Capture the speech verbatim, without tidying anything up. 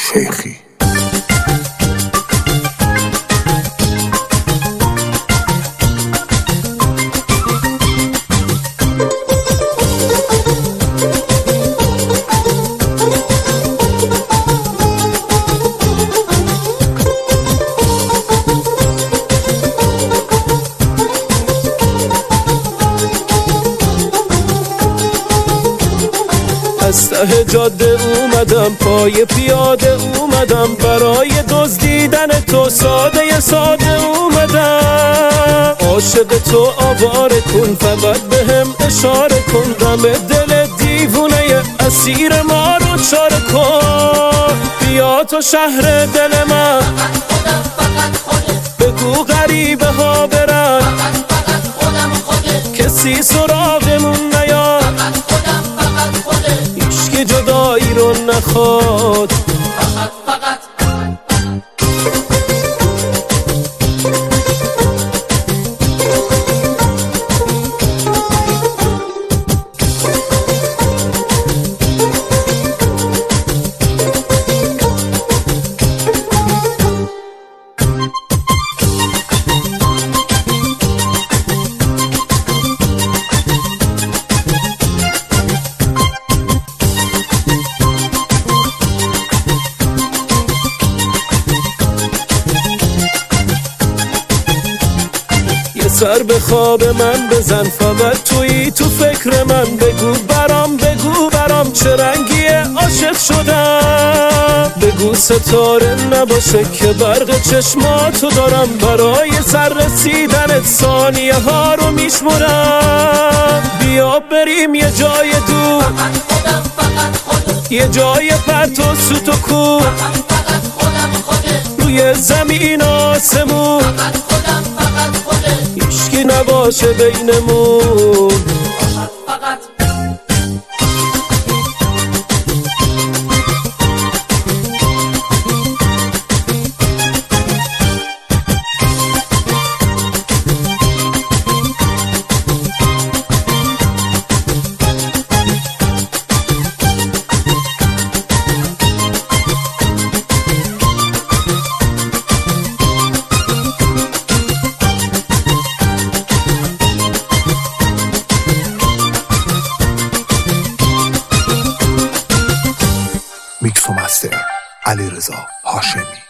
شیخی. از ته جاده اومدم، پای پیاده اومدم، برای دزدیدن تو ساده ساده اومدم. عاشق تو آواره کن، فقط بهم اشاره کن، غم دل دیوونه اسیر ما رو چاره کن. بیا تو شهر دل من، بگو غریبه ها برن، کسی سراغمون نیاد، هیچکی جدایی رو نخواد. فقط فقط سر به خواب من بزن، فقط تویی تو فکر من، بگو برام بگو برام چه رنگیه عاشق شدم. بگو ستاره نباشه که برق چشماتو دارم، برای سر رسیدنت ثانیه ها رو میشمرم. بیا بریم یه جای دور، یه جای پرت و سوت و کور، روی زمین آسمون، هیچکی نباشه بینمون. فقط میکس و مستر علیرضا هاشمی.